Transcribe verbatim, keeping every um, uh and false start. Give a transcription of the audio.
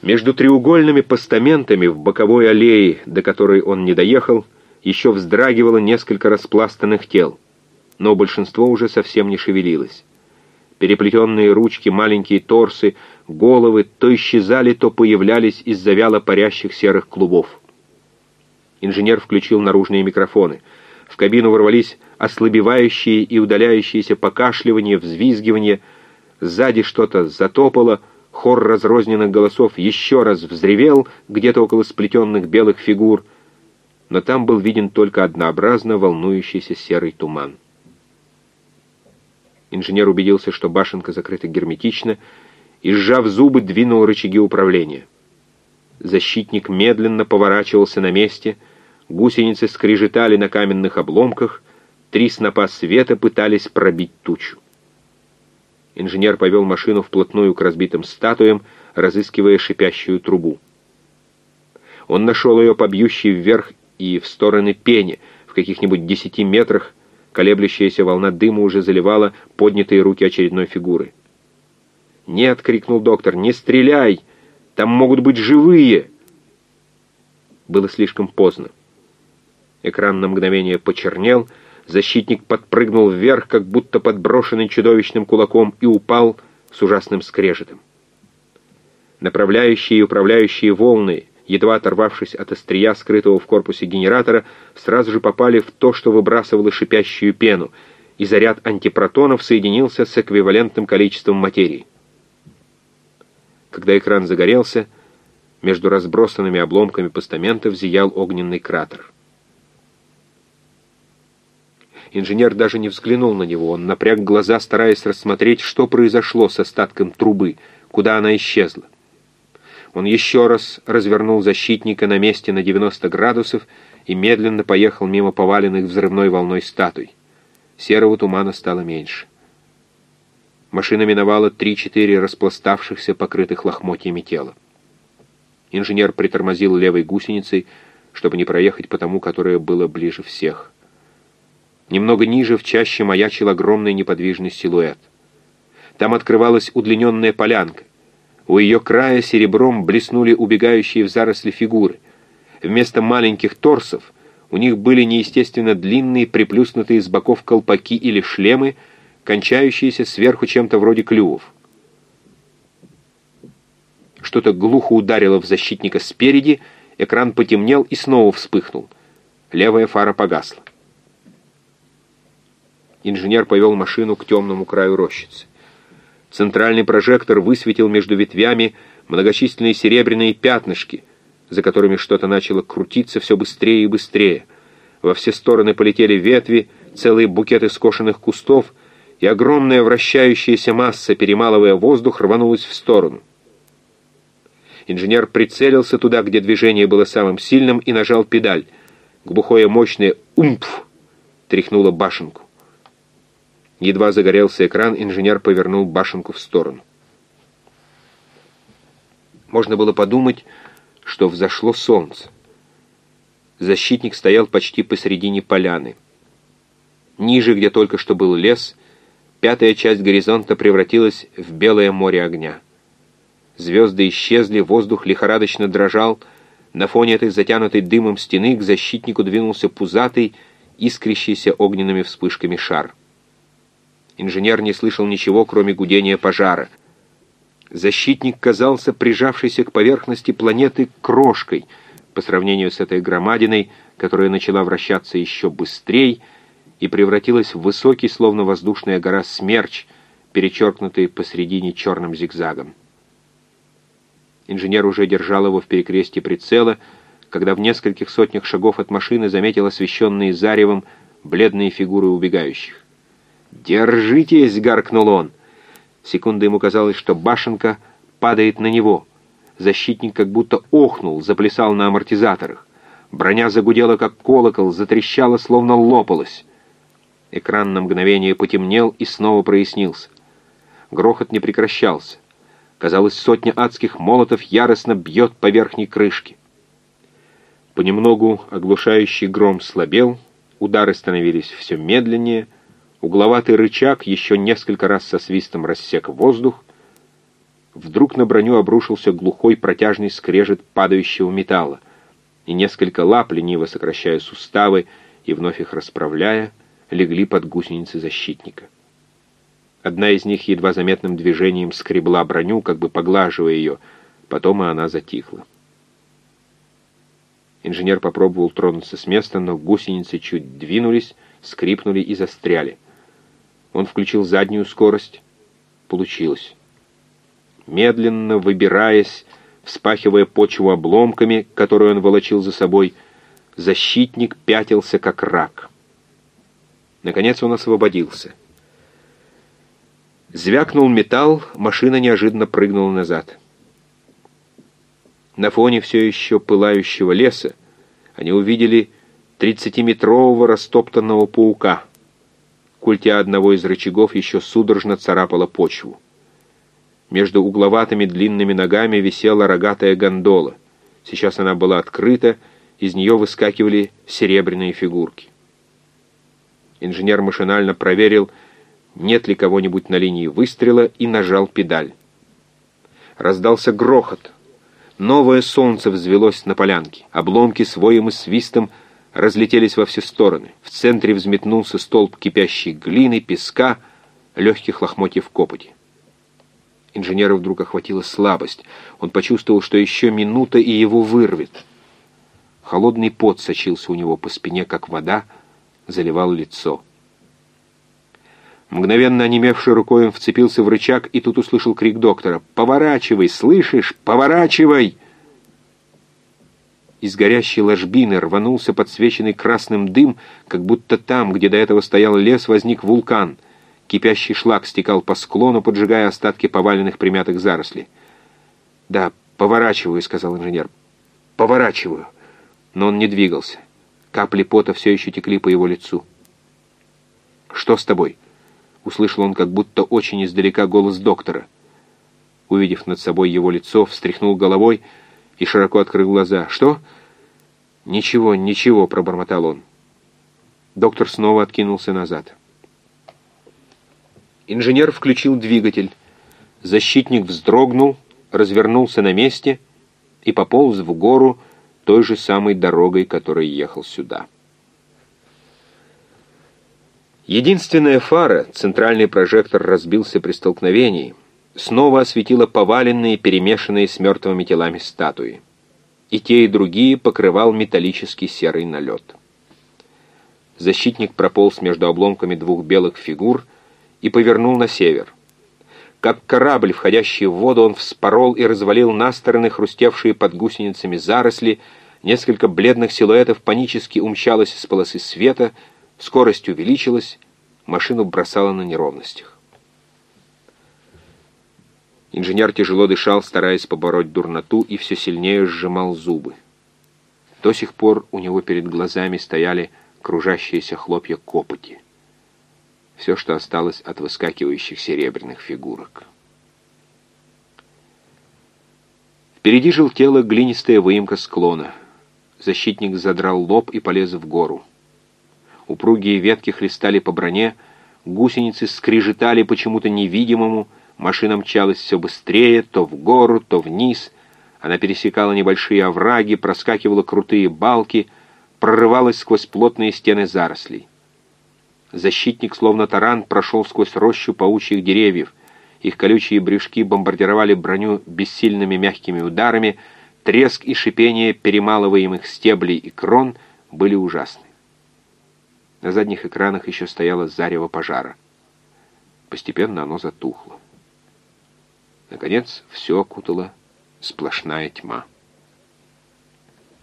Между треугольными постаментами в боковой аллее, до которой он не доехал, еще вздрагивало несколько распластанных тел, но большинство уже совсем не шевелилось. Переплетенные ручки, маленькие торсы, головы то исчезали, то появлялись из-за вяло парящих серых клубов. Инженер включил наружные микрофоны. В кабину ворвались ослабевающие и удаляющиеся покашливания, взвизгивания. Сзади что-то затопало, хор разрозненных голосов еще раз взревел где-то около сплетенных белых фигур, но там был виден только однообразно волнующийся серый туман. Инженер убедился, что башенка закрыта герметично, и, сжав зубы, двинул рычаги управления. Защитник медленно поворачивался на месте, гусеницы скрежетали на каменных обломках, три снопа света пытались пробить тучу. Инженер повел машину вплотную к разбитым статуям, разыскивая шипящую трубу. Он нашел ее по бьющей вверх и в стороны пене, в каких-нибудь десяти метрах. Колеблющаяся волна дыма уже заливала поднятые руки очередной фигуры. «Нет!» — крикнул доктор. «Не стреляй! Там могут быть живые!» Было слишком поздно. Экран на мгновение почернел, защитник подпрыгнул вверх, как будто подброшенный чудовищным кулаком, и упал с ужасным скрежетом. Направляющие и управляющие волны, едва оторвавшись от острия, скрытого в корпусе генератора, сразу же попали в то, что выбрасывало шипящую пену, и заряд антипротонов соединился с эквивалентным количеством материи. Когда экран загорелся, между разбросанными обломками постаментов зиял огненный кратер. Инженер даже не взглянул на него, он напряг глаза, стараясь рассмотреть, что произошло с остатком трубы, куда она исчезла. Он еще раз развернул защитника на месте на девяносто градусов и медленно поехал мимо поваленных взрывной волной статуй. Серого тумана стало меньше. Машина миновала три-четыре распластавшихся, покрытых лохмотьями тела. Инженер притормозил левой гусеницей, чтобы не проехать по тому, которое было ближе всех. Немного ниже в чаще маячил огромный неподвижный силуэт. Там открывалась удлиненная полянка. У ее края серебром блеснули убегающие в заросли фигуры. Вместо маленьких торсов у них были неестественно длинные, приплюснутые с боков колпаки или шлемы, кончающиеся сверху чем-то вроде клювов. Что-то глухо ударило в защитника спереди, экран потемнел и снова вспыхнул. Левая фара погасла. Инженер повел машину к темному краю рощицы. Центральный прожектор высветил между ветвями многочисленные серебряные пятнышки, за которыми что-то начало крутиться все быстрее и быстрее. Во все стороны полетели ветви, целые букеты скошенных кустов, и огромная вращающаяся масса, перемалывая воздух, рванулась в сторону. Инженер прицелился туда, где движение было самым сильным, и нажал педаль. Глухое мощное «умпф» тряхнуло башенку. Едва загорелся экран, инженер повернул башенку в сторону. Можно было подумать, что взошло солнце. Защитник стоял почти посередине поляны. Ниже, где только что был лес, пятая часть горизонта превратилась в белое море огня. Звезды исчезли, воздух лихорадочно дрожал. На фоне этой затянутой дымом стены к защитнику двинулся пузатый, искрящийся огненными вспышками шар. Инженер не слышал ничего, кроме гудения пожара. Защитник казался прижавшейся к поверхности планеты крошкой по сравнению с этой громадиной, которая начала вращаться еще быстрее и превратилась в высокий, словно воздушная гора, смерч, перечеркнутый посредине черным зигзагом. Инженер уже держал его в перекрестье прицела, когда в нескольких сотнях шагов от машины заметил освещенные заревом бледные фигуры убегающих. «Держитесь!» — гаркнул он. Секунду ему казалось, что башенка падает на него. Защитник как будто охнул, заплясал на амортизаторах. Броня загудела, как колокол, затрещала, словно лопалась. Экран на мгновение потемнел и снова прояснился. Грохот не прекращался. Казалось, сотня адских молотов яростно бьет по верхней крышке. Понемногу оглушающий гром слабел, удары становились все медленнее, угловатый рычаг еще несколько раз со свистом рассек воздух. Вдруг на броню обрушился глухой протяжный скрежет падающего металла, и несколько лап, лениво сокращая суставы и вновь их расправляя, легли под гусеницы защитника. Одна из них едва заметным движением скребла броню, как бы поглаживая ее, потом и она затихла. Инженер попробовал тронуться с места, но гусеницы чуть двинулись, скрипнули и застряли. Он включил заднюю скорость. Получилось. Медленно выбираясь, вспахивая почву обломками, которые он волочил за собой, защитник пятился, как рак. Наконец он освободился. Звякнул металл, машина неожиданно прыгнула назад. На фоне все еще пылающего леса они увидели тридцатиметрового растоптанного паука. Культя одного из рычагов еще судорожно царапала почву. Между угловатыми длинными ногами висела рогатая гондола. Сейчас она была открыта, из нее выскакивали серебряные фигурки. Инженер машинально проверил, нет ли кого-нибудь на линии выстрела, и нажал педаль. Раздался грохот. Новое солнце взвелось на полянке. Обломки с воем и свистом разлетелись во все стороны. В центре взметнулся столб кипящей глины, песка, легких лохмотьев копоти. Инженера вдруг охватила слабость. Он почувствовал, что еще минута, и его вырвет. Холодный пот сочился у него по спине, как вода, заливал лицо. Мгновенно онемевшей рукой он вцепился в рычаг, и тут услышал крик доктора: «Поворачивай, слышишь? Поворачивай!» Из горящей ложбины рванулся подсвеченный красным дым, как будто там, где до этого стоял лес, возник вулкан. Кипящий шлак стекал по склону, поджигая остатки поваленных примятых зарослей. «Да, поворачиваю», — сказал инженер. «Поворачиваю». Но он не двигался. Капли пота все еще текли по его лицу. «Что с тобой?» — услышал он как будто очень издалека голос доктора. Увидев над собой его лицо, встряхнул головой и широко открыл глаза. «Что?» «Ничего, ничего», — пробормотал он. Доктор снова откинулся назад. Инженер включил двигатель. Защитник вздрогнул, развернулся на месте и пополз в гору той же самой дорогой, которой ехал сюда. Единственная фара, центральный прожектор разбился при столкновении, снова осветила поваленные, перемешанные с мертвыми телами статуи. И те, и другие покрывал металлический серый налет. Защитник прополз между обломками двух белых фигур и повернул на север. Как корабль, входящий в воду, он вспорол и развалил на стороны хрустевшие под гусеницами заросли, несколько бледных силуэтов панически умчалось из полосы света, скорость увеличилась, машину бросало на неровностях. Инженер тяжело дышал, стараясь побороть дурноту, и все сильнее сжимал зубы. До сих пор у него перед глазами стояли кружащиеся хлопья копоти. Все, что осталось от выскакивающих серебряных фигурок. Впереди желтела глинистая выемка склона. Защитник задрал лоб и полез в гору. Упругие ветки хлестали по броне, гусеницы скрежетали почему-то невидимому, машина мчалась все быстрее, то в гору, то вниз. Она пересекала небольшие овраги, проскакивала крутые балки, прорывалась сквозь плотные стены зарослей. Защитник, словно таран, прошел сквозь рощу паучьих деревьев. Их колючие брюшки бомбардировали броню бессильными мягкими ударами, треск и шипение перемалываемых стеблей и крон были ужасны. На задних экранах еще стояло зарево пожара. Постепенно оно затухло. Наконец, все окутала сплошная тьма.